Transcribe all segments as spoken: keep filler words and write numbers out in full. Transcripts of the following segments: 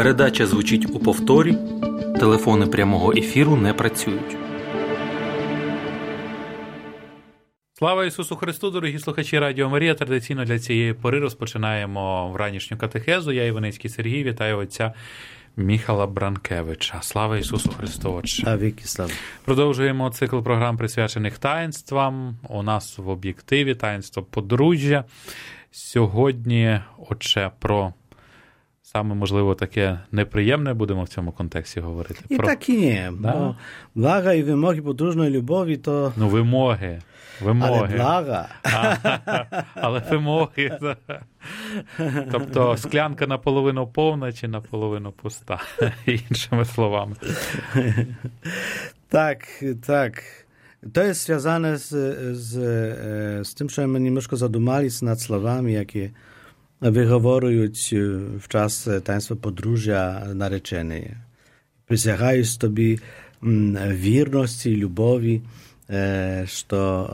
Передача звучить у повторі. Телефони прямого ефіру не працюють. Слава Ісусу Христу, дорогі слухачі Радіо Марія. Традиційно для цієї пори розпочинаємо вранішню катехезу. Я, Іваницький Сергій, вітаю отця Міхала Бранкевича. Слава Ісусу Христу, Отче. А віки слава. Продовжуємо цикл програм, присвячених таїнствам. У нас в об'єктиві таїнство подружжя. Сьогодні, Отче, про саме, можливо, таке неприємне будемо в цьому контексті говорити. І про... так і ні. Да? Бо блага і вимоги подружної любові, то... Ну, вимоги. Вимоги. Але блага. А, але вимоги. Тобто склянка наполовину повна чи наполовину пуста, іншими словами. Так, так. To jest związane z, z, z tym, że my немножко задумались над словами, які виговорюють в час таїнства подружжя наречені. Присягаюсь тобі вірності, любові, що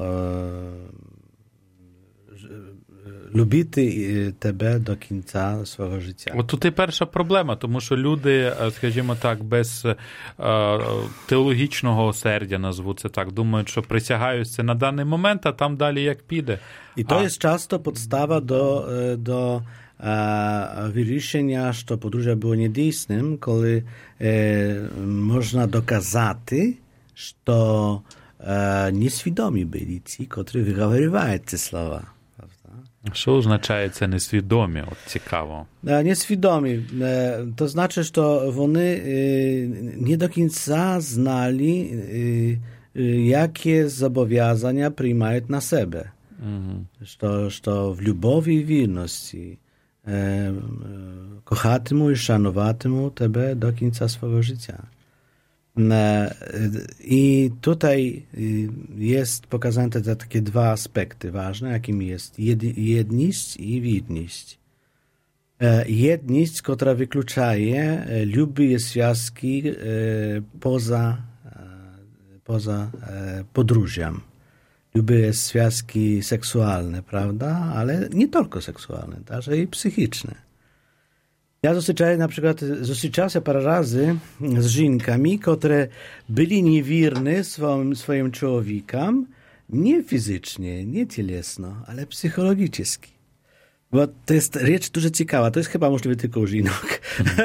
любити тебе до кінця свого життя. От тут і перша проблема, тому що люди, скажімо так, без е, теологічного осердя, назву це так, думають, що присягаються на даний момент, а там далі як піде. І то а... є часто підстава до, до е, вирішення, що подружжя було недійсним, коли е, можна доказати, що е, несвідомі були ці, котрі виговорювали ці слова. Що означає це несвідомі? От цікаво. Несвідомі. То значить, що вони не до кінця знали, jakie zobowiązania przyjmują na siebie. Mhm. Że, że w любові i wierności e, kochatimu i szanowatimu Tebe do końca swojego życia. I tutaj jest pokazane te takie dwa aspekty ważne, jakimi jest jedność i wierność. Jedność, która wykluczaje любые związki poza, poza podróżem. Любые związki seksualne, prawda? Ale nie tylko seksualne, także i psychiczne. Ja zустрічаю, na przykład, zустрічався parę razy z żonkami, które byli niewierni swoim, swoim człowiekom, nie fizycznie, nie cielesno, ale psychologicznie. Bo to jest rzecz dużo ciekawa, to jest chyba możliwe tylko u żonok.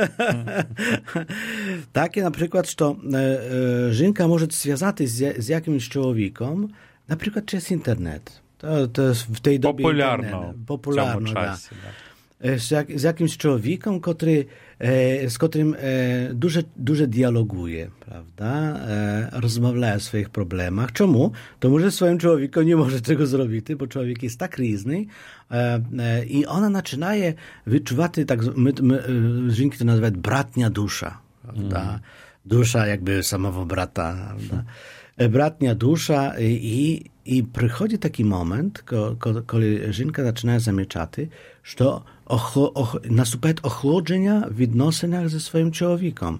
Takie na przykład, że e, żonka może związać z, z jakimś człowiekiem, na przykład przez internet. To, to jest w tej dobie popularno. Popularno, w da. czasie, da. Z, jak, z jakimś człowiekiem, który, e, z którym e, dużo, dużo dialoguje, prawda? E, rozmawia o swoich problemach. Czemu? To może swoim człowiekom nie może tego zrobić, bo człowiek jest tak różny e, e, i ona zaczyna wyczuwać, tak, my, my żonki to nazywają bratnia dusza, prawda? Mm. Dusza jakby samego brata, prawda? Bratnia dusza i, i przychodzi taki moment, kiedy żonka zaczyna zamieczać, że Ocho, och, następuje ochłodzenia w odnosynach ze swoim człowiekiem,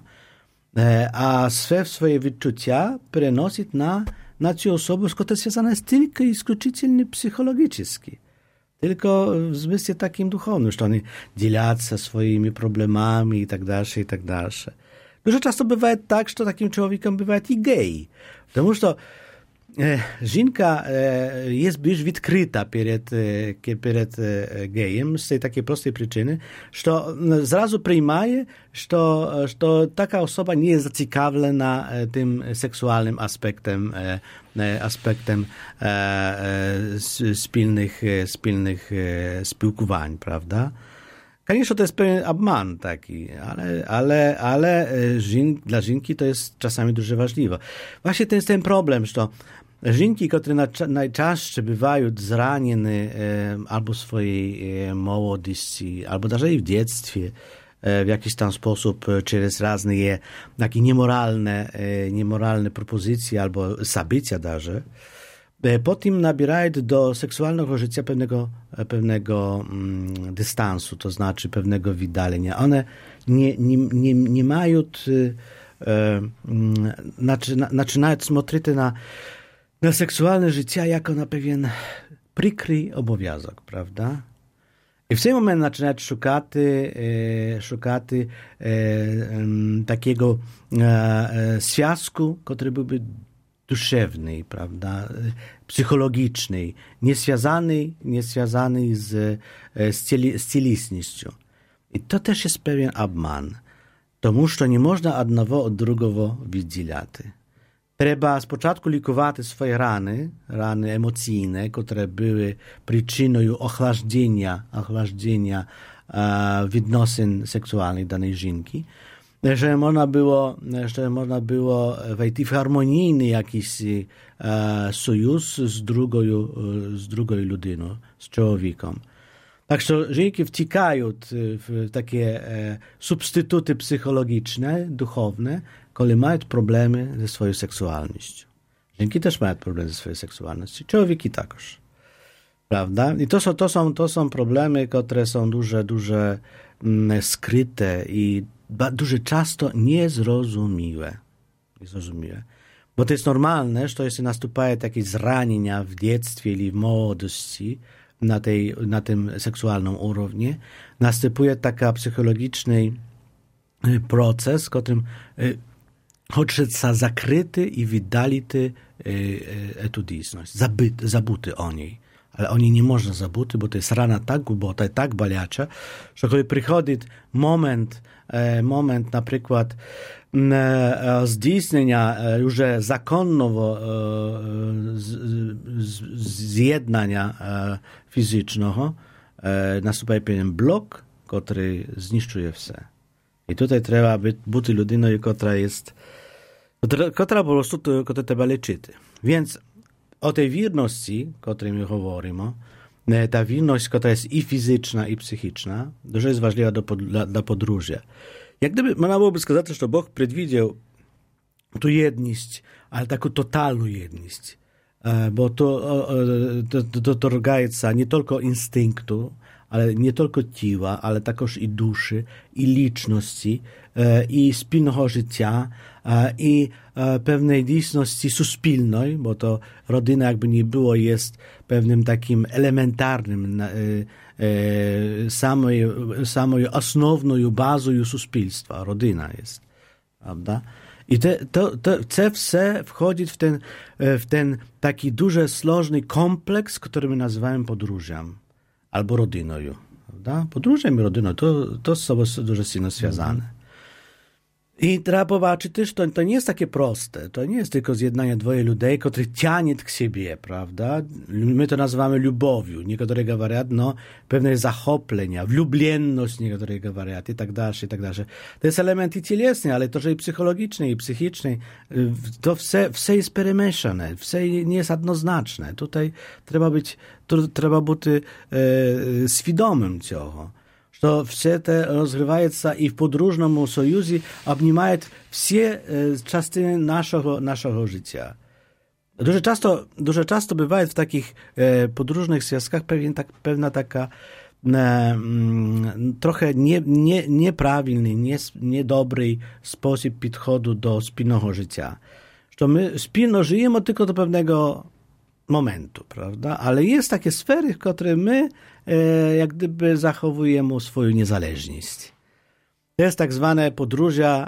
a swe swoje wyczucia przenosić na, na tę osobę, która jest związana tylko i iskljuczytelnie psychologicznie. Tylko w zmysle takim duchownym, że oni dzielą się swoimi problemami i tak dalej, i tak dalej. Dużo często bywa tak, że takim człowiekiem bywa i gej. Потому что żonka jest bardziej odkryta przed, przed gejem z tej takiej prostej przyczyny, że zrazu przyjmuje, że, że taka osoba nie jest zaciekawiona tym seksualnym aspektem, aspektem wspólnych, wspólnych spółkowań, prawda? Конечно, to jest pewien obman taki, ale, ale, ale żyn, dla żonki to jest czasami dużo ważliwe. Właśnie to jest ten problem, że żonki, które najczęściej bywają zranione e, albo w swojej e, młodości, albo даже i w dzieciństwie, e, w jakiś tam sposób przez różne takie niemoralne, e, niemoralne propozycje albo zabycia даже, potem nabierają do seksualnego życia pewnego, pewnego mm, dystansu, to znaczy pewnego wydalenia. One nie, nie, nie, nie mają, e, naczyna, zaczynają смотреть na, na seksualne życie jako na pewien przykry obowiązek, prawda? І в цей момент починають шукати, е, шукати е, такого е, зв'язку, який був би душевний, правда, psychologiczny, niezwiązany, niezwiązany z, z, cieli, z cielesnością. I to też jest pewien obman, тому що nie można одного od drugiego відділяти. Треба спочатку лікувати свої рани, рани емоційні, które były przyczynою охлаждення, охлаждення e, відносин seksualnych danej żynki, że można było, że można było wejść w harmonijny jakiś e, sojusz z drugą, z drugą ludyną, z człowiekiem. Tak, że żynki wciekają w takie e, substytuty psychologiczne, duchowne, kiedy mają problemy ze swoją seksualnością. Żynki też mają problemy ze swoją seksualnością, człowieki także. Prawda? I to są, to są, to są problemy, które są duże, duże mm, skryte i дуже часто niezrozumiałe. Niezrozumiałe. Bo to jest normalne, że jeśli następuje jakieś zranienia w dzieciństwie ili w młodości na, tej, na tym seksualnym urownie, następuje taki psychologiczny proces, w którym chodzi zakryty i wydality etudisność, zabyty, zabuty o niej. Ale o niej nie można zabuty, bo to jest rana tak głęboka i tak boliacza, że kiedy przychodzi moment, moment na przykład zdійснення już zakonnego zjednania fizycznego, następuje pewien blok, który zniszczuje wszystko. I tutaj trzeba być ludyną, która jest, która po prostu która trzeba leczyć. Więc o tej wierności, o której my mówimy, ta wierność, która jest i fizyczna, i psychiczna, dużo jest ważna do, dla, dla podróża. Jak gdyby, można byłoby сказать, że Bóg przewidział tu jedność, ale taką totalną jedność. Bo to dotyka nie tylko instynktu, ale nie tylko ciała, ale także i duszy, i liczności, i wspólnego życia, i pewnej działalności suspilnej, bo to rodzina jakby nie było jest pewnym takim elementarnym samą, samą osnowną bazą suspilstwa. Rodzina jest, prawda? I te, to, to wszystko wchodzi w ten, w ten taki duży, slożny kompleks, który my nazywamy podróżem albo rodziną. Prawda? Podróżem i rodziną to, to z sobą dużo silno związane. I trzeba zobaczyć też, to, to nie jest takie proste. To nie jest tylko zjednanie dwoje ludzi, których ciągnie k siebie, prawda? My to nazywamy lubowią. Niektóre говорят, no, pewne zachoplenia, wlublienność, niektóre говорят i tak dalej, i tak dalej. To jest element i cielesny, ale to, i psychologiczny, i psychiczny. To wszystko jest peremieszane, wszystko nie jest jednoznaczne. Tutaj trzeba być, tu, trzeba być e, świadomym tego. Что все это разрывается и в подружном союзе обнимает все части нашего, нашего życia. Дуже часто, дуже часто бывает в таких e, podróżnych związkach pewien, tak, pewna taka e, m, trochę nie, nie, nieprawilny, nie, niedobry sposób podchodu do wspólnego życia. Że my wspólno żyjemy tylko do pewnego momentu, prawda? Ale jest takie sfery, w których my e, jak gdyby zachowujemy swoją niezależność. To jest tak zwane podróża,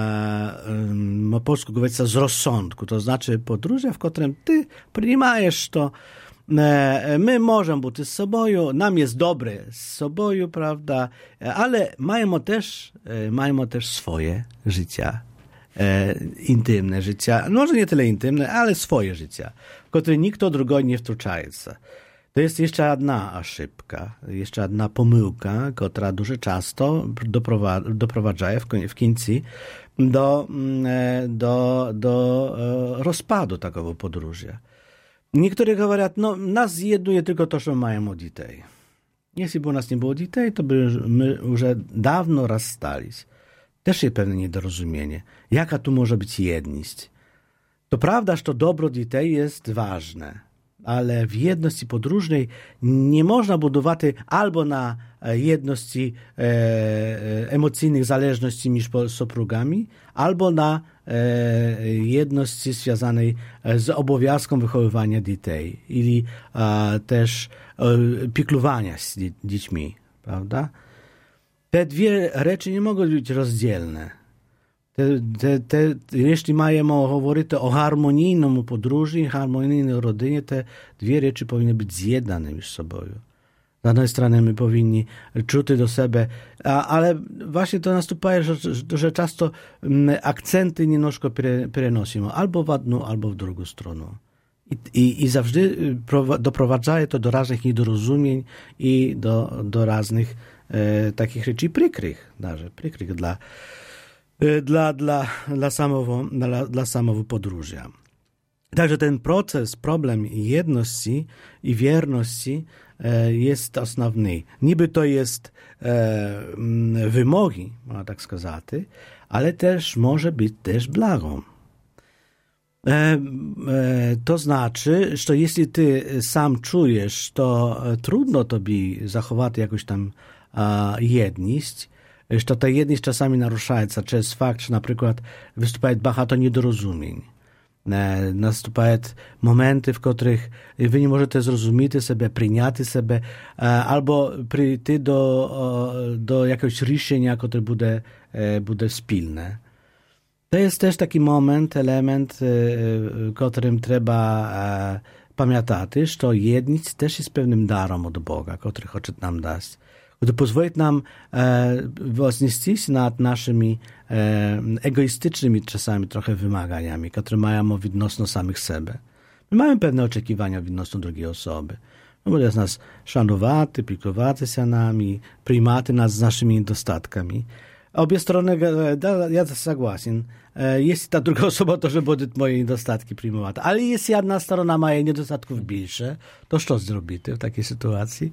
e, po polsku mówi się z rozsądku, to znaczy podróża, w którym ty przyjmujesz to, e, my możemy być z sobą, nam jest dobre z sobą, prawda? Ale mamy też, e, mamy też swoje życia. E, intymne życia, no może nie tyle intymne, ale swoje życia, w które nikt drugiego nie wtrącaje. To jest jeszcze jedna szybka, jeszcze jedna pomyłka, która дуже często doprowadza w, w końcu do, do, do rozpadu takiego podróża. Niektórzy mówią, no nas zjednuje tylko to, że mamy dzieci. Jeśli by u nas nie było dzieci, to by my już dawno rozstались. Też jest pewne niedorozumienie. Jaka tu może być jedność? To prawda, że to dobro dzieci jest ważne, ale w jedności podróżnej nie można budować albo na jedności e, emocjonalnych zależności między soprugami, albo na e, jedności związanej z obowiązkiem wychowywania dzieci, ili e, też e, pieklowania się dziećmi. prawda? Te dwie rzeczy nie mogą być rozdzielne. Te, te, te, jeśli mają mówić o harmonijnym podróży i harmonijnej rodzinie, te dwie rzeczy powinny być zjednane między sobą. Z jednej strony my powinni czuć do siebie, a, ale właśnie to następuje, że, że często akcenty niemożko przenosimy albo w jedną, albo w drugą stronę. I, i, i zawsze doprowadza to do różnych niedorozumień i do, do różnych e, takich rzeczy przykrych, nawet przykrych dla, e, dla, dla, dla, samego, dla, dla samego podróża. Także ten proces, problem jedności i wierności e, jest основny. Niby to jest e, wymogi, można tak сказать, ale też może być też blagą. E, e, to znaczy, że jeśli ty sam czujesz, to trudno tobie zachować jakąś tam a, jedność, że ta jedność czasami narusza się przez fakt, że na przykład występuje bardzo niedorozumień. E, następują momenty, w których wy nie możecie zrozumieć sobie, przyjąć sobie, e, albo przyjść do, do jakiegoś решения, które będzie, e, będzie wspólne. To jest też taki moment, element, w którym trzeba e, pamiętać, że jedność też jest pewnym darem od Boga, który chce nam dać. Który pozwoli nam e, wznieść się nad naszymi e, egoistycznymi czasami trochę wymaganiami, które mają odnośnie samych siebie. My mamy pewne oczekiwania odnośnie drugiej osoby. No, bo jest nas szanować, piekować się nami, przyjmować nas z naszymi niedostatkami. Obie strony, ja zgadzam, jeśli ta druga osoba to, że będzie moje niedostatki przyjmować. Ale jeśli jedna strona ma jej niedostatków większe, to co zrobić w takiej sytuacji?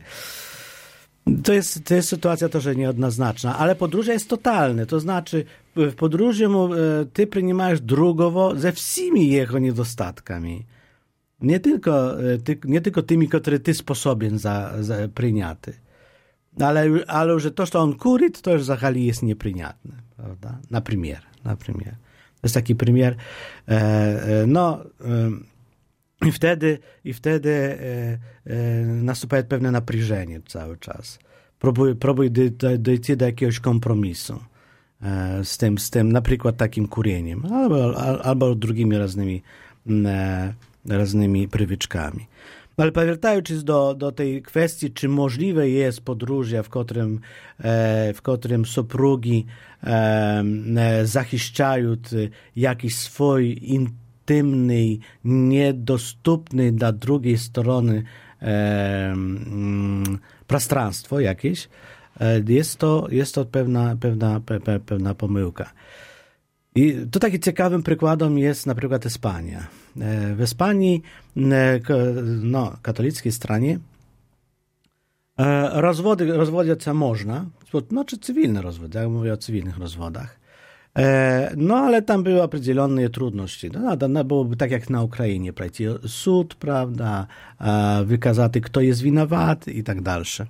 To jest, to jest sytuacja to, że nieodnoznaczna, ale podróże jest totalne. To znaczy, w podróży ty przyjmujesz drugowo ze wszystkimi jego niedostatkami. Nie tylko, ty, nie tylko tymi, które ty sposobien za, za przyjęty. Ale, ale że to, co on kurzy, to już zachali jest nieprzyjatne, prawda? Na przykład, na przykład. To jest taki przykład. E, e, no, e, i wtedy, i wtedy e, e, następuje pewne napряжenie cały czas. Próbuj, próbuj dojść do jakiegoś kompromisu e, z tym, z tym, na przykład takim kurieniem, albo, albo drugimi różnymi, e, różnymi przywyczkami. Ale powracając do, do tej kwestii, czy możliwe jest podróże, w którym, e, w którym suprugi e, zachiszczają jakiś swój intymny, niedostępny dla drugiej strony e, mm, prostranstwo jakieś, e, jest to, jest to pewna, pewna, pe, pewna pomyłka. I to takim ciekawym przykładem jest na przykład Hiszpania. W Hiszpanii, no, katolickiej stronie, rozwody, rozwodzić się można, no, czy cywilne rozwody, ja mówię o cywilnych rozwodach. No, ale tam były определенные trudności. No, no, byłoby tak jak na Ukrainie, przejść sąd, prawda, wykazać, kto jest winowat i tak dalsze.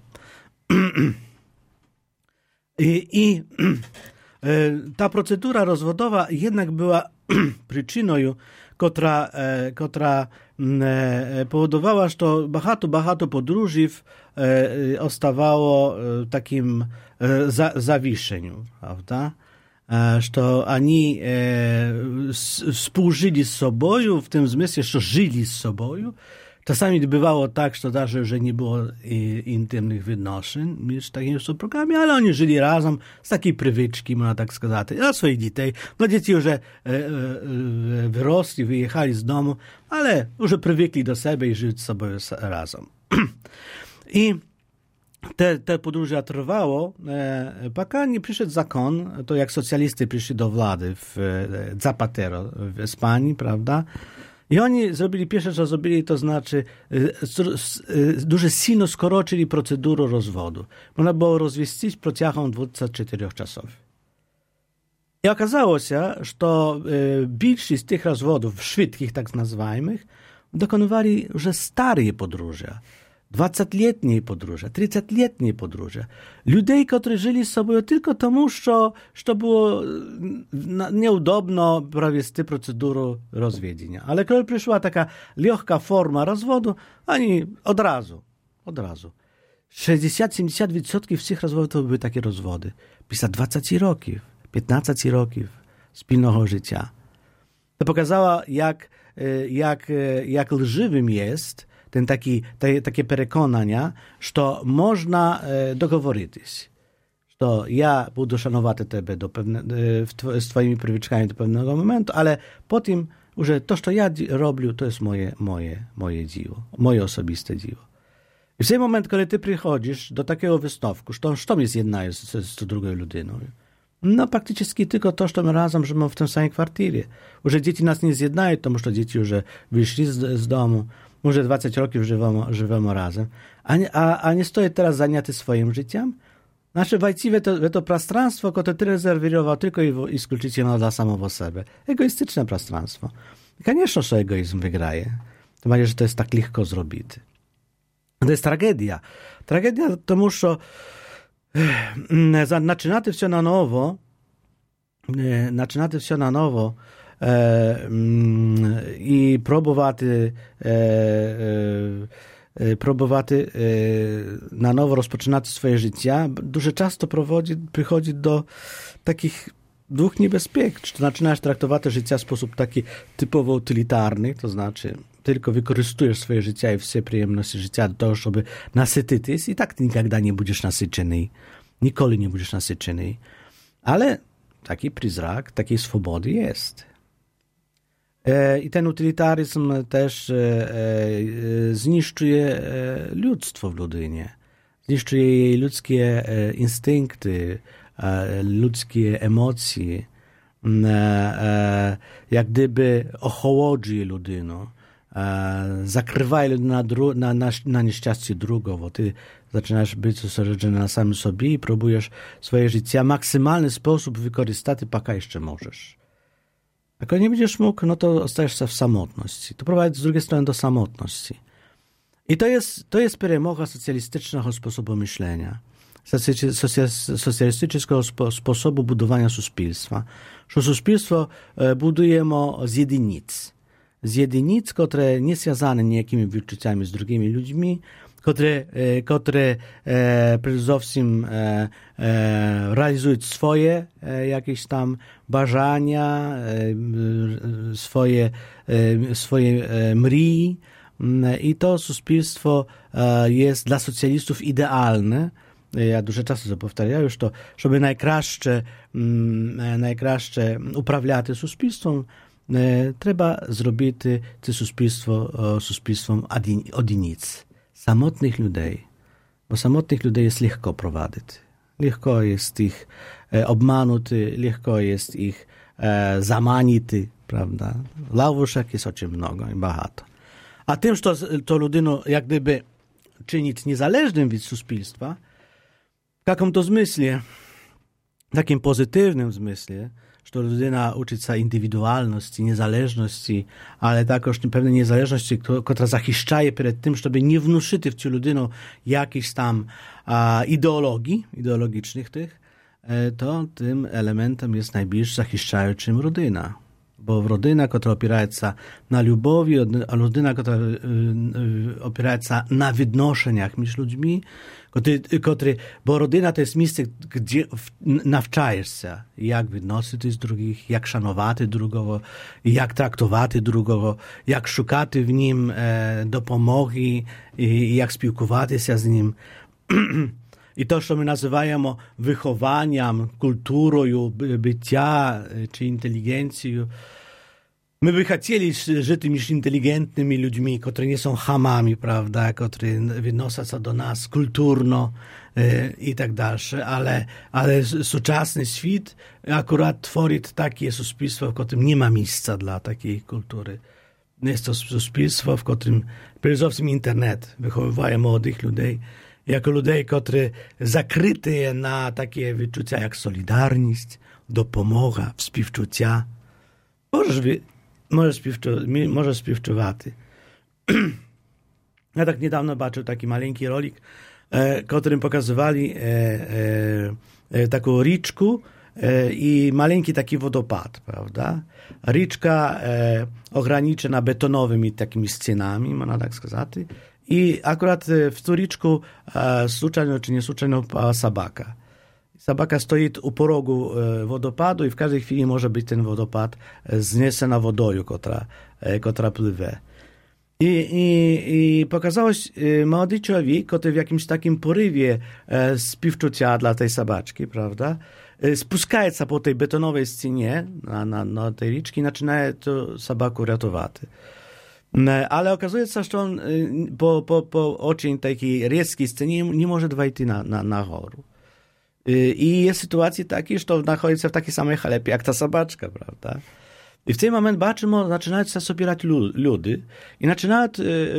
I, i ta procedura rozwodowa jednak była przyczyną, która, która powodowała, że to bardzo, bardzo podróży ostawało takim za, zawieszeniu, prawda? Że to oni współżyli z sobą, w tym zmysłie, że żyli z sobą. Czasami bywało tak, że, даже, że nie było intymnych wynoszeń między takimi suprugami, ale oni żyli razem z takiej przywyczki, można tak сказать, dla swoich dzieci. No dzieci już wyrosli, wyjechali z domu, ale już przywykli do siebie i żyć z sobą razem. I te, te podróże trwało, пока nie przyszedł zakon, to jak socjalisty przyszli do władzy w Zapatero w Hiszpanii, prawda? I oni zrobili pierwsze, co zrobili, to znaczy дуже сильно skoroczyli procedurę rozwodu. Można było rozwieścić протягом dwudziestu czterech czasów. I okazało się, że to większość z tych rozwodów, szybkich tak nazwijmych, dokonywali już stare podróże. dwudziestoletnie podróże, trzydziestoletnie podróże. Ludzi, którzy żyli z sobą tylko temu, że, że to było nieudobno провести procedurę rozwiedzienia. Ale kiedy przyszła taka lekka forma rozwodu, oni od razu, od razu sześćdziesiąt do siedemdziesięciu procent wszystkich rozwodów to były takie rozwody. Pisa dwadzieścia rokів, piętnaście rokів spilnego życia. To pokazało, jak, jak, jak lżywym jest ten taki, te, takie przekonania, że można dogovorytis. Że ja budu szanować Tebe do pewne, z Twoimi prywyczkami do pewnego momentu, ale potem, że to, co ja robię, to jest moje, moje, moje dzieło, moje osobiste dzieło. I w tym momencie, kiedy Ty przychodzisz do takiego wystawku, że co mnie zjednaje z, z drugą ludyną? No praktycznie tylko to, że my razem żyjemy w tym samym kwartirze. Już dzieci nas nie zjednają, to może dzieci już wyszli z, z domu, może dwadzieścia roków żyjemy, żyjemy razem, a nie, a, a nie stoję teraz zajęty swoim życiem. Znaczy właściwie to, to prostranstwo, które Ty rezerwował tylko i wyłącznie dla samego siebie. Egoistyczne prostranstwo. Koniecznie, że egoizm wygraje. To będzie, że to jest tak lekko zrobić. To jest tragedia. Tragedia to muszą zaczynać wszystko na nowo, zaczynać wszystko na nowo e, i próbować e, e, próbować e, na nowo rozpoczynać swoje życie. Дуже często prowadzi, przychodzi do takich dwóch niebezpiek. Czy zaczynasz traktować życie w sposób taki typowo utylitarny, to znaczy tylko wykorzystujesz swoje życie i wszystkie przyjemności życia do tego, żeby nasycić i tak ty nigdy nie będziesz nasycony. Nikoли nie będziesz nasycony. Ale taki przyzrak takiej swobody jest. E, I ten utylitaryzm też e, e, zniszczuje e, ludztwo w ludynie. Zniszczuje jej ludzkie e, instynkty, e, ludzkie emocje. E, e, jak gdyby ochłodzi ludyno. Zakrywają na, dru- na, na, na nieszczęście drugowo. Ty zaczynasz być zosieroczony na samym sobie i próbujesz swoje życie w maksymalny sposób wykorzystać, paka jeszcze możesz. Jak nie będziesz mógł, no to ostajesz się w samotności. To prowadzi z drugiej strony do samotności. I to jest, to jest peremocha socjalistycznego sposobu myślenia. Socjalistycznego spo, sposobu budowania społeczeństwa. Że społeczeństwo budujemy z jedinic. Z jedinic, które nie związane niejakimi wyczuciami z drugimi ludźmi, które, które e, przede wszystkim e, e, realizują swoje e, jakieś tam bażania, e, swoje, e, swoje e, mrii. I to społeczeństwo e, jest dla socjalistów idealne. Ja dużo czasu to powtarzam już to, żeby najkraще, najkraще uprawiać społeczeństwem, trzeba zrobić to społeczeństwo społeczeństwem odinic, samotnych ludzi, bo samotnych ludzi jest lekko prowadzić. Lekko jest ich obmanuć, lekko jest ich zamanić, prawda? Lawuszek jest oczy mnogo i bardzo. A tym, że to ludyno jak gdyby czynić niezależnym od społeczeństwa, w jakim to zmysle, w takim pozytywnym zmysle, że ludyna uczy się indywidualności, niezależności, ale także pewnej niezależności, która zachiszczaje przed tym, żeby nie wnuszyć w ci ludynu jakichś tam a, ideologii, ideologicznych tych, to tym elementem jest najbliższy zachiszczającym rodyna. Bo rodyna, która opiera się na lubowi, a rodyna, która opiera się na wynoszeniach między ludźmi, który, który, bo rodyna to jest miejsce, gdzie nawczajesz się, jak wynosić z drugich, jak szanować drugiego, jak traktować drugiego, jak szukać w nim e, dopomogi i jak spілкуватися się z nim. I to, co my nazywamy wychowaniem, kulturą bycia czy inteligencją, my by chcieli żyć tymi inteligentnymi ludźmi, którzy nie są chamami, prawda, którzy wynoszą się do nas kulturno e, i tak dalsze, ale, ale współczesny świat akurat tworzy takie społeczeństwo, w którym nie ma miejsca dla takiej kultury. Jest to społeczeństwo, w którym przede wszystkim internet wychowuje młodych ludzi, jako ludzi, którzy zakryty na takie wyczucia jak solidarność, dopomoga, współczucia. Możesz, możesz, możesz współczuwać. Ja tak niedawno zobaczył taki maleńki rolik, e, którym pokazywali e, e, taką riczkę e, i maleńki taki wodopad, prawda? Riczka e, ograniczona betonowymi takimi scenami, można tak сказати, I akurat w Turiczku случайно czy nie случайно собака. Собака стоїть у порогу водопаду і в кожній хвилі може бути ten водопад знесена водою, котра, котра pływie. I, i, i pokazało się młody człowiek, który w jakimś takim porywie współczucia dla tej sobaczki, prawda, spuszcza się po tej betonowej scenie na, na, na tej riczki i zaczyna tę sobaku ratować. Ale okazuje się, że on po, po, po очень takiej резkiej scenie nie może wejść na, na, na górę. I jest sytuacja taka, że znajduje się w takiej samej chalepie jak ta sobaczka, prawda? I w ten moment baczymy, zaczynają się sobierać ludy i zaczynają,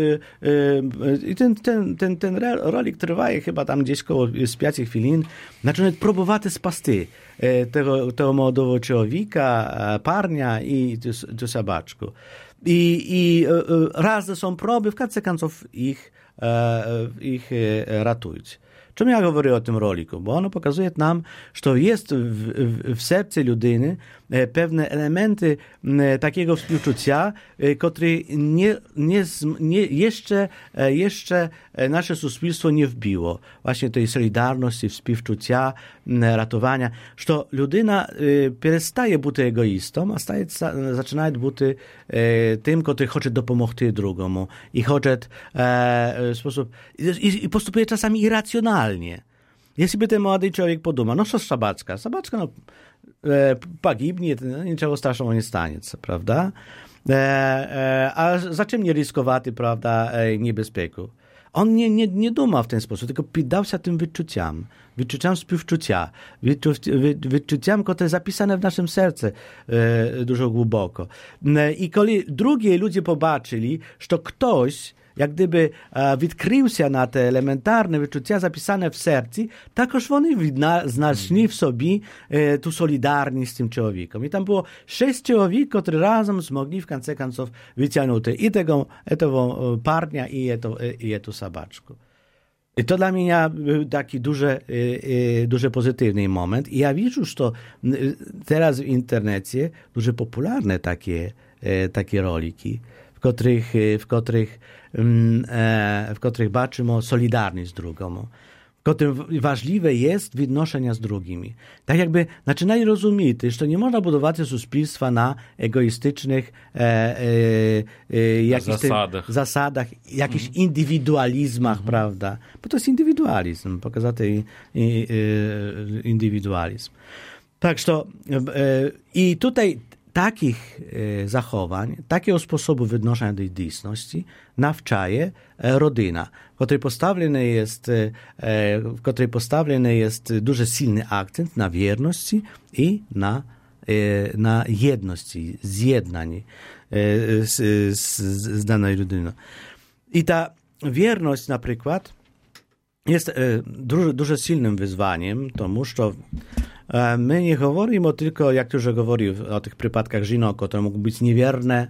i ten, ten, ten, ten rolik trwa chyba tam gdzieś koło z pięciu chwilin, zaczynają próbować spasty tego, tego młodego człowieka, parnia i tę sobaczkę. I, i raz są próby, w końcu końców ich, ich ratuють. Czemu ja mówię o tym roliku? Bo ono pokazuje nam, że jest w, w, w sercu ludyny pewne elementy takiego współczucia, które nie, nie, nie, jeszcze, jeszcze nasze społeczeństwo nie wbiło. Właśnie tej solidarności, współczucia, ratowania, że ludyna przestaje być egoistą, a staje, zaczyna być tym, który chce dopomóc drugiemu i chce w sposób i, i postępuje czasami irracjonalnie. Jeśli by ten młody człowiek podumał, no co sobaczka? Sobaczka no, e, pogibnie, niczego strasznego nie stanie, prawda? E, e, a za czym nie ryskować, prawda, e, niebezpieku? On nie, nie, nie dumał w ten sposób, tylko poddał się tym wyczuciom, wyczuciom współczucia, wyczu, wy, wyczuciom, które zapisane w naszym sercu e, dużo głęboko. E, I kiedy drugi ludzie pobaczyli, że ktoś jak gdyby e, odkrył się na te elementarne wyczucia zapisane w sercu, takoż oni znaleźli w sobie e, tu solidarność z tym człowiekiem. I tam było sześć człowiek, którzy razem zmogli w końcu końców wyciągnąć i tego, tego parnia, i tę sobaczkę. I to dla mnie był taki duży, duży pozytywny moment. I ja widzę, że to teraz w internecie duże popularne takie, takie roliki, w których, w których, w których baczymy solidarność z drugą, w którym ważliwe jest wynoszenia z drugimi. Tak jakby zaczynali rozumieć, że to nie można budować społeczeństwa na egoistycznych e, e, e, jakichś zasadach. zasadach, jakichś mhm. indywidualizmach, mhm. prawda? Bo to jest indywidualizm, pokazany indywidualizm. Tak, że e, i tutaj takich e, zachowań, takiego sposobu wynoszenia tej dysności nawczaje e, rodzina, w której postawiony jest, e, w której postawiony jest duży silny akcent na wierności i na, e, na jedności, zjednanie e, z, z, z danej rodziną. I ta wierność na przykład jest e, duży, duży silnym wyzwaniem, tomu, że my nie mówimy tylko, jak już mówił, o tych przypadkach żony, które mogą być niewierne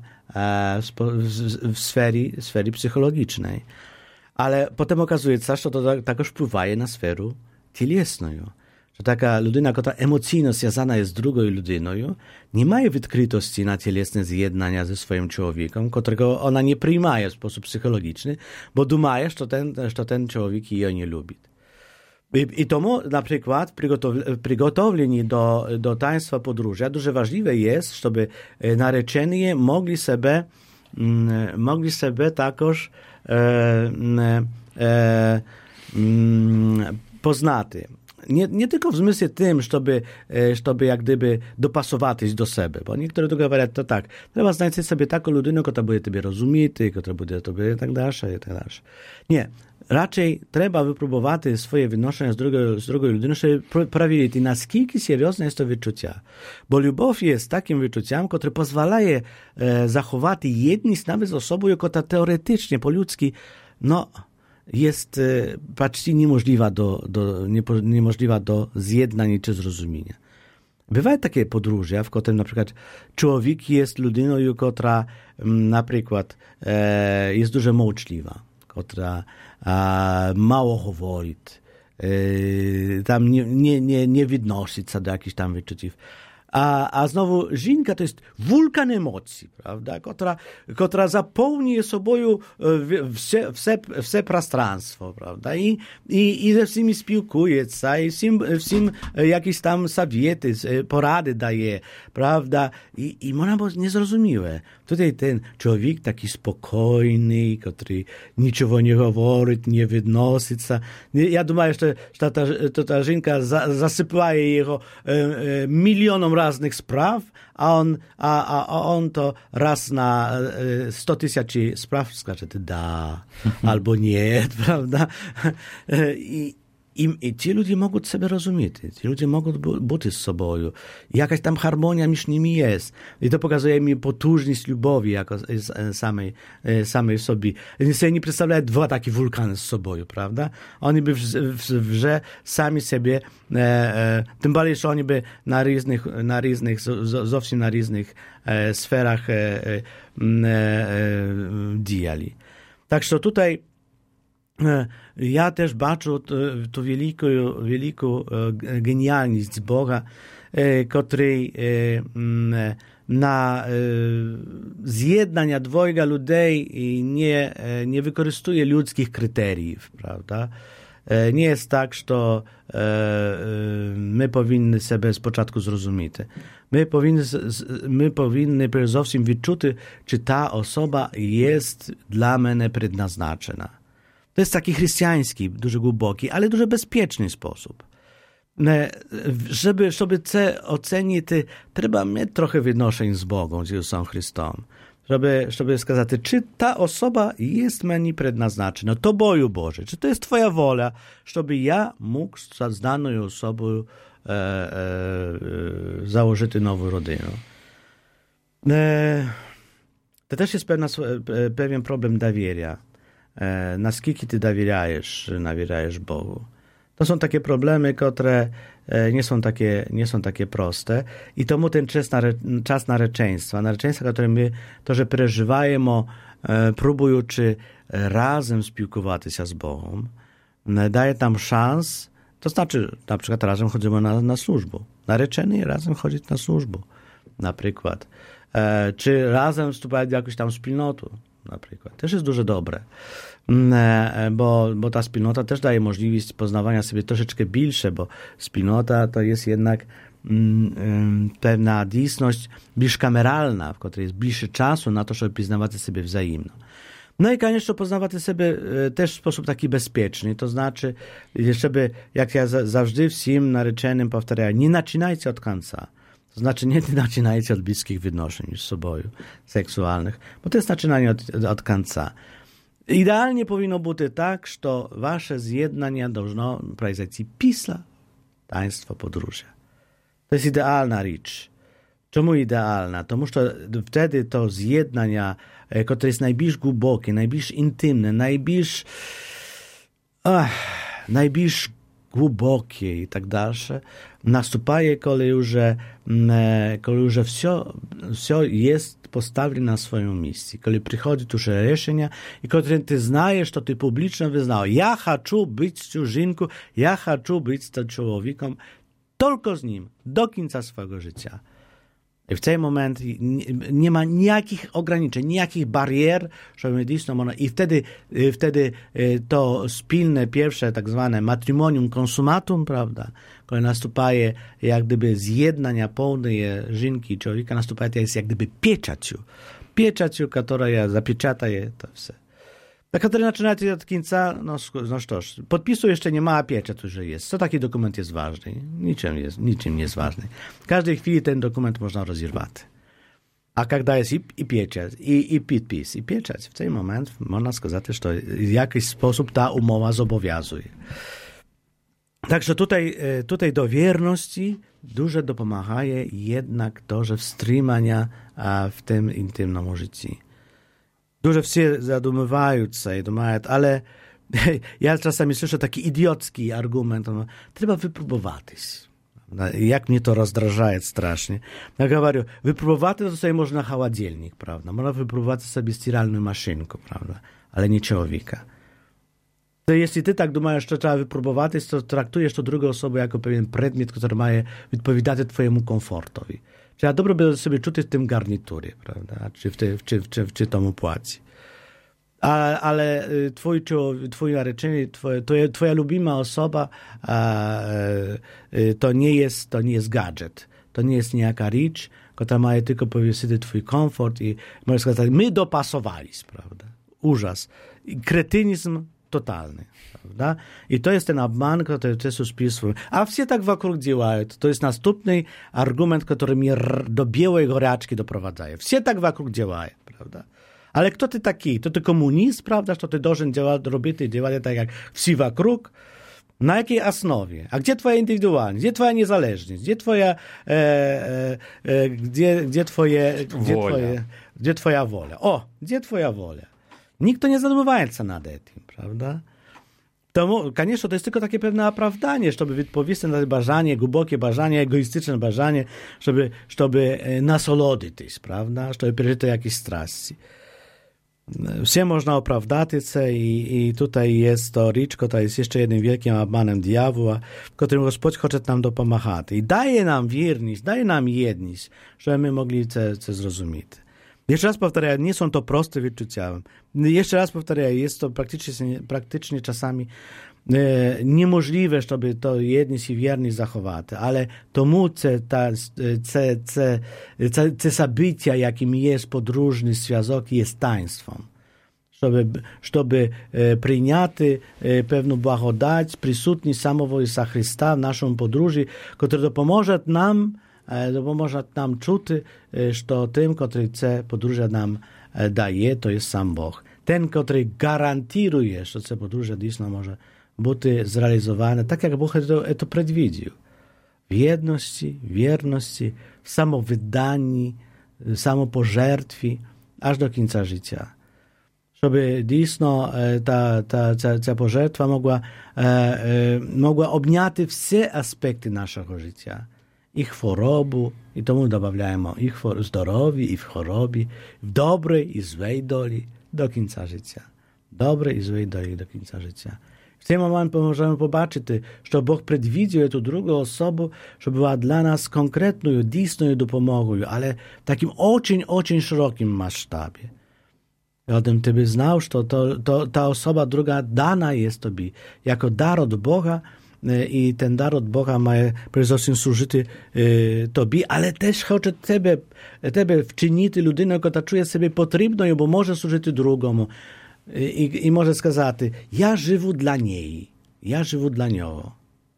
w sferze, sferze psychologicznej. Ale potem okazuje się, że to także wpływa na sferę cielesną. Że taka ludyna, która emocjonalnie związana jest z drugą ludyną, nie ma odkrytości na cielesne zjednania ze swoim człowiekiem, którego ona nie przyjmuje w sposób psychologiczny, bo dumає, że ten, że ten człowiek jej nie lubi. I, I tomu na przykład przygotowieni do, do taństwa podróża dużo ważliwe jest, żeby narzeczeni mogli sobie, mogli sobie takoż e, e, poznać. Nie, nie tylko w zmysle tym, żeby, żeby jak gdyby dopasować do siebie, bo niektórzy to mówią to tak, trzeba znaleźć sobie taką ludzinę, która będzie ciebie rozumieć, która będzie tobie i tak dalej, i tak dalej. Nie. Raczej trzeba wypróbować swoje wynoszenie z drugiej, z drugiej ludyny, żeby sprawdzić, na skільки seriozne jest to wyczucia. Bo lubow jest takim wyczuciem, które pozwala e, zachować jedność nawet z osobą, która teoretycznie, po ludzki, no, jest e, praktycznie niemożliwa do, do, nie, niemożliwa do zjednania czy zrozumienia. Bywają takie podróże, w którym na przykład człowiek jest ludyną, która na przykład e, jest dużo moczliwa, która a, mało mówi, e, tam nie, nie, nie, nie wynosi się do jakichś tam wyczuciów. A, a znowu żinka to jest wulkan emocji, prawda, która, która zapełni sobою wse, wse, wse prostranstwo, prawda, i, i, i ze wszystkimi spiłkuje, i wszystkim, wszystkim jakieś tam sawiety, porady daje, prawda, i, i można było niezrozumiałe. Tutaj ten człowiek taki spokojny, który niczego nie mówi, nie wynosi. Ja думаю, że ta, ta, ta, ta żinka za, zasypuje jego e, e, milionom różnych spraw, a on, a, a, a on to raz na e, sto tysięcy spraw skacze, da, albo nie, prawda? I, I, I ci ludzie mogą sobie rozumieć, ci ludzie mogą być z sobą. Jakaś tam harmonia między nimi jest. I to pokazuje mi potężność lubowi jako samej, samej sobie. Oni sobie nie przedstawiają dwa takie wulkany z sobą, prawda? Oni by w, w, w sami sobie, e, e, tym bardziej, że oni by na różnych, na różnych, zupełnie na różnych e, sferach e, e, e, działali. Tak, że tutaj ja też baczę tu wielką, wielką genialność Boga, który na zjednania dwojga ludzi nie, nie wykorzystuje ludzkich kryteriów, prawda? Nie jest tak, że my powinny sobie z początku zrozumieć. My powinny, my powinny przede wszystkim wyczuć, czy ta osoba jest dla mnie przeznaczona. To jest taki chrześcijański, дуже głęboki, ale дуже bezpieczny sposób. Żeby, żeby to ocenić, trzeba mieć trochę wynoszeń z Bogiem, z Jezusem Chrystusem. Żeby, żeby skazać, czy ta osoba jest mnie przeznaczona, to boju Boże, czy to jest Twoja wola, żeby ja mógł z daną osobą e, e, założyć nową rodzinę. E, to też jest pewna, pewien problem dowieria. Naskільки ty dowierajesz, nawierajesz Bogu. To są takie problemy, które nie są takie, nie są takie proste i tomu ten czas, nare, czas nareczeństwa, nareczeństwa, które my to, że przeżywajemy, próbujący razem spiłkować się z Bogiem, daje tam szans, to znaczy na przykład razem chodzimy na, na służbę. Narzeczeni razem chodzić na służbę, na przykład. Czy razem wstąpić w jakąś tam wspólnotę. Na przykład. Też jest дуже dobre, bo, bo ta wspólnota też daje możliwość poznawania sobie troszeczkę większe, bo wspólnota to jest jednak mm, pewna dійсność bliż kameralna, w której jest bliższy czasu na to, żeby poznawać sobie wzajemno. No i koniecznie poznawać sobie też w sposób taki bezpieczny, to znaczy, żeby, jak ja zawsze wszystkim narzeczonym powtarzam, nie zaczynajcie od końca. To znaczy nie zaczynajcie od bliskich wynoszeń z sobą seksualnych, bo to jest zaczynanie od, od końca. Idealnie powinno być tak, że wasze zjednanie должно произойти після taństwa podróży. To jest idealna rzecz. Czemu idealna? Тому що wtedy to zjednanie, które jest najbliż głębokie, najbliż intymne, najbliż ach, najbliż głębokie i tak dalsze, następuje, kiedy już, kiedy już wszystko jest postawione na swoją miejsce. Kiedy przychodzi tu решение, i kiedy ty znajesz, to ty publicznie wyznałeś, ja chcę być z tą żynką, ja chcę być z tym człowiekiem, tylko z nim, do końca swojego życia. I w tym momencie nie, nie ma nijakich ograniczeń, nijakich barier, żeby dійсно, i wtedy, wtedy to wspólne pierwsze tak zwane matrimonium consumatum, prawda, kiedy następuje jak gdyby zjednania pełnej żynki i człowieka, następuje to jest jak gdyby pieczaciu. Pieczaciu, która zapieczataje to wszystko. Tak, kiedy zaczynacie od końca, no, no cóż, podpisu jeszcze nie ma, a pieczęć już jest. Co taki dokument jest ważny? Niczym, jest, niczym nie jest ważny. W każdej chwili ten dokument można rozerwać. A kiedy jest i, i pieczęć, i, i podpis, i pieczęć, w ten moment można сказać, że w jakiś sposób ta umowa zobowiązuje. Także tutaj, tutaj do wierności dużo dopomaga jednak to, że wstrzymania w tym intymnym życiu. Dużo wszyscy zadumywają się, думають, ale ja czasami słyszę taki idiotski argument, no, trzeba wypróbować. Jak mnie to rozdrażaje strasznie. Ja говорю, wypróbować to sobie można холодильник, prawda? Można wypróbować sobie stиральную maszynkę, prawda? Ale nie człowieka. To jeśli ty tak думаєш, що треба випробувати, то traktujesz to drugą osobę jako pewien предмет, który ma відповідати twojemu komfortowi. Trzeba dobrze by sobie czuć w tym garniturze, prawda? Czy w, ty, czy, czy, czy tomu płaci. Ale, ale twój, twój narzeczony, twoja, twoja lubima osoba to nie jest, to nie jest gadżet. To nie jest niejaka rzecz, która ma tylko powiesić twój komfort i możesz сказать, my dopasowaliśmy, prawda? Ужас. Kretynizm totalny, prawda? I to jest ten obman, który te suspilstwo. A wszyscy tak wokół działają. To jest następny argument, który mnie do białej gorączki doprowadza. Wszyscy tak wokół działają, prawda? Ale kto ty taki? To ty komunist, prawda? Że ty должен działać, robić i działać tak jak wszyscy wokół? Na jakiej osnowie? A gdzie twoja indywidualność? Gdzie twoja niezależność? Gdzie twoja e, e, e, gdzie, gdzie twoje gdzie wola. Twoje, gdzie twoja wola? O, gdzie twoja wola? Nikt to nie zadumywается nad tym, prawda? To, конечно, to jest tylko takie pewne opravdanie, żeby odpowiedzieć na to bażanie, głębokie bażanie, egoistyczne bażanie, żeby, żeby nasolodyć, prawda? Żeby przeżyć jakieś strasy. Все można opravdać i, i tutaj jest to rzecz, która jest jeszcze jednym wielkim obmanem diabła, w którym Gospodź chce nam dopomagać. I daje nam wierność, daje nam jedność, żeby my mogli to zrozumieć. Jeszcze raz powtarzam, nie są to proste wyczucia. Jeszcze raz powtarzam, jest to praktycznie, praktycznie czasami e, niemożliwe, żeby to jedność i wierność zachować, ale tomu ce, ta, ce, ce, ce, ce sabycia, jakim jest podróżny związek, jest taństwem. Żeby, żeby e, przyjняти e, pewną błagodać, przysutność samego Jezusa Chrysta w naszą podróży, który dopomoże nam dopomoże nam czuć, że tym, który chce podróże nam daje, to jest sam Bóg. Ten, który gwarantuje, że te podróże dійсно może być zrealizowane, tak jak Bóg to, to przewidział. W jedności, wierności, w samowydaniu, w samopożertwie, aż do końca życia. Żeby dійсно ta, ta, ta, ta pożertwa mogła, e, e, mogła objąć wszystkie aspekty naszego życia. I chorobu, i tomu dodajemy i zdrowie, i w chorobie, w dobrej i złej doli do końca życia. Dobrej i złej doli do końca życia. W tym momencie możemy zobaczyć, że Bóg przewidział tę drugą osobę, żeby była dla nas konkretną, dійсною dopomogą, ale w takim очень, очень szerokim masштабie. I o tym ty by znał, że to, to, ta osoba druga dana jest tobie jako dar od Boga, i ten dar od Boga ma przede wszystkim służyć e, tobie, ale też chce tebe, tebe wczynić ludzinę, która czuje sobie potrzebną, bo może służyć drugiemu. I, i może сказать, ja żywu dla niej, ja żywu dla niego.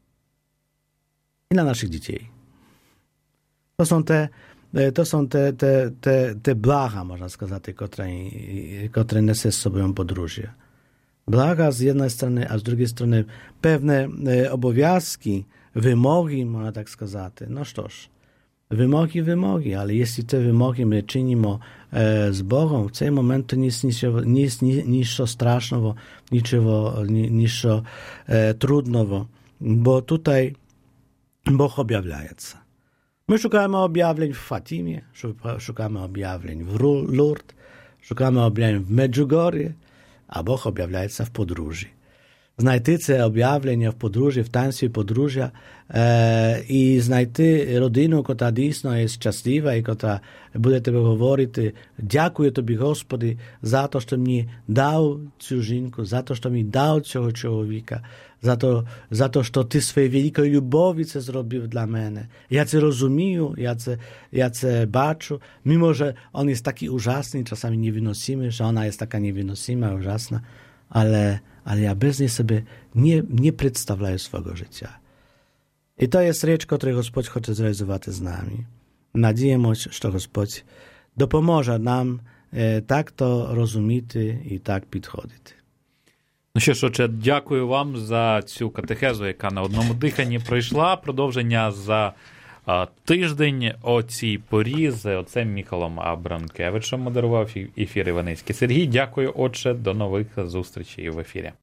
I dla naszych dzieci. To są te, to są te, te, te, te blaga, można сказать, które, które niesie z sobą podróże. Blaga z jednej strony, a z drugiej strony pewne e, obowiązki, wymogi, można tak сказать. No cóż, wymogi, wymogi, ale jeśli te wymogi my czynimy e, z Bogiem, w tym momencie to nie jest nic, nic, nic strasznego, niczego, nic e, trudnego, bo tutaj Bóg objawia się. My szukamy objawień w Fatimie, szukamy objawień w Lourdes, szukamy objawień w Medjugorje, a Bóg objawia się w podróży. Znajdycie objawienia w podróży, w taństwie podróża e, i znajdy rodzinę, która dійсно jest szczęśliwa i która będzie Tobie mówić, dziękuję Tobie, Господи, za to, że mi dał цю жінку, za to, że mi dał цього człowieka, za to, za to, że Ty swojej wielkiej lubowi co zrobił dla mnie. Ja Cię rozumiem, ja Cię, ja Cię baczę, mimo że on jest taki ужасny, czasami niewynosimy, że ona jest taka niewynosima, ужасna, ale ale ja bez niej sobie nie, nie przedstawiam swojego życia. I to jest rzecz, którą Gospodź chce zrealizować z nami. Nadziejemy się, że Gospodź dopomoże nam e, tak to rozumieć і так підходити. Ну що ж, отже, дякую вам за цю катехезу, яка на одному диханні пройшла. Продовження за а, тиждень о цій порі з отцем Міхалом Абрамкевичем модерував ефір Іваницький Сергій. Дякую, отже, до нових зустрічей в ефірі.